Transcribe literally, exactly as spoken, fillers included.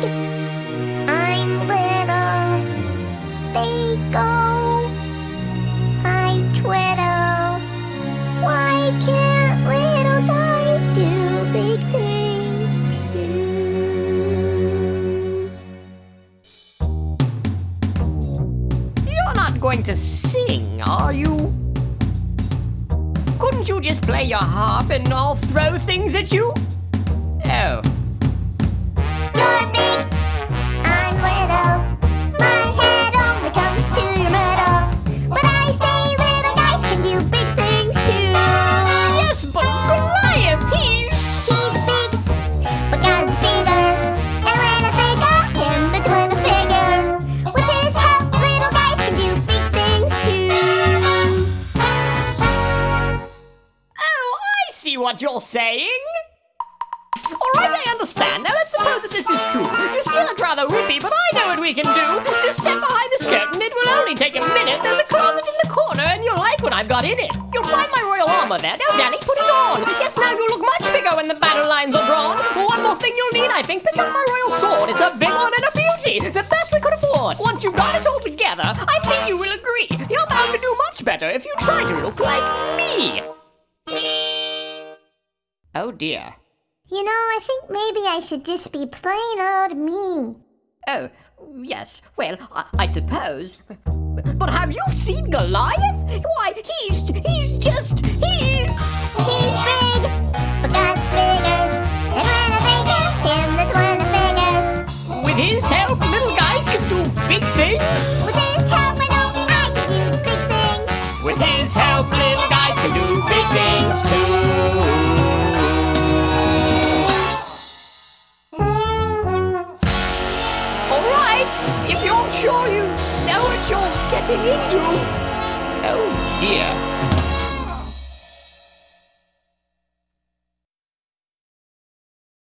big. I'm little. They go. I twiddle. Why can't little guys do big things too? You're not going to sing, are you? Couldn't you just play your harp and I'll throw things at you? Oh. You're big, I'm little. My head only comes to your middle. But I say little guys can do big things too. Yes, but Goliath, he's... He's big, but God's bigger. And when I think of him, the twin figure. With his help, little guys can do big things too. Oh, I see what you're saying. Alright, I understand. Now let's suppose that this is true. You still look rather wimpy, but I know what we can do. Just step behind this curtain. It will only take a minute. There's a closet in the corner, and you'll like what I've got in it. You'll find my royal armor there. Now, Danny, put it on. Yes, now you'll look much bigger when the battle lines are drawn. One more thing you'll need, I think. Pick up my royal sword. It's a big one and a beauty. The best we could afford. Once you've got it all together, I think you will agree. You're bound to do much better if you try to look like me. Oh, dear. You know, I think maybe I should just be plain old me. Oh, yes. Well, I, I suppose. But have you seen Goliath? Why, he's he's just he's He's big, but God's bigger. And when I think of him, that's when I figure. with his help, little guys can do big things. With his help, I know I can do big things. With his help, little guys can do big things too. If you're sure you know what you're getting into. Oh dear.